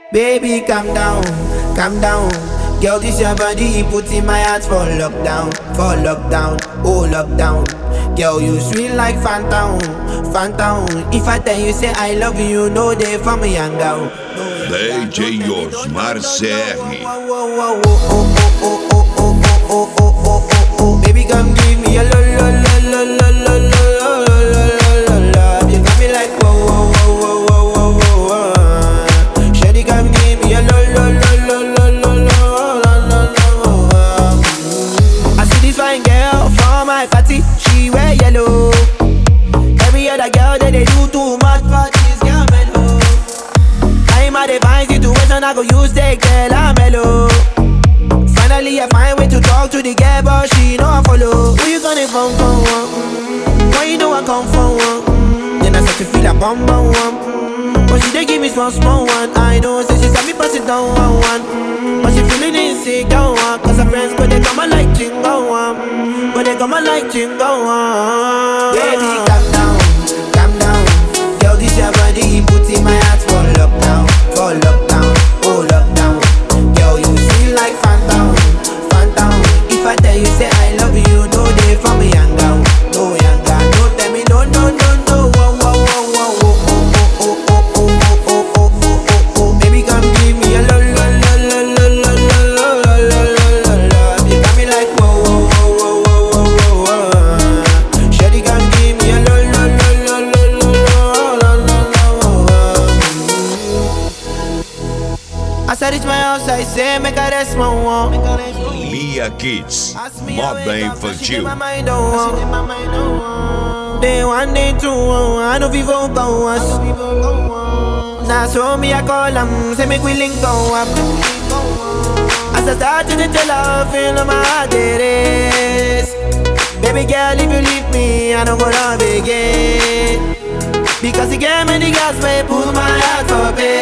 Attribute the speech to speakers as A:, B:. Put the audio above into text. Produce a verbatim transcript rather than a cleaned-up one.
A: Baby, calm down, calm down. Girl, this your body, put in my heart for lockdown, for lockdown, oh lockdown. Girl, you sweet like phantom, phantom. If I tell you say I love you, you know they for me young girl.
B: D J Osmar C R.
A: Baby, come give me a lo lo lo lo lo lo lo lo lo lo. You got me like whoa whoa whoa whoa whoa whoa whoa. Shawty, come give me a lo lo lo lo lo lo lo lo lo. I see this fine girl for my party, she wear yellow. Every other girl that they do too much for this girl mellow. I'm at a fine situation, I go use that girl I'm mellow. Finally I find way to talk to the girl, but she know I follow. Who you gonna phone for? Mm-hmm. Why you know I come for one? Mm-hmm. Then I start to feel a bum bum one. Mm-hmm. But she dey give me small small one. I know, say she said me pass it down one one. Mm-hmm. But she feeling insecure one. Cause her friends go they come and like chingo one. Mm-hmm. But they come and like chingo one. Baby, calm down, calm down. Girl, this your body, put in my heart for lockdown, for lockdown, oh lockdown. Girl, you feel like phantom, phantom. If I tell you say I love you, no day for me young girl, no young girl. No tell me no no no no. Whoa whoa whoa whoa oh oh oh oh oh oh oh oh oh oh. Baby, come give me a lo lo lo lo lo lo lo lo lo lo lo. You got me like whoa whoa whoa whoa whoa whoa whoa. Shawty, come give me a lo lo lo lo lo lo lo lo. As I reach my house, I say make I rest my one.
B: Lia Kids, moda infantil.
A: Day one, day two, I know people go us. Now so me I call them, say make we link go up. As I start to tell her, feel my heart it is. Baby girl, if you leave me, I don't go love again. Because you gave me the gas, may pull my heart for pain.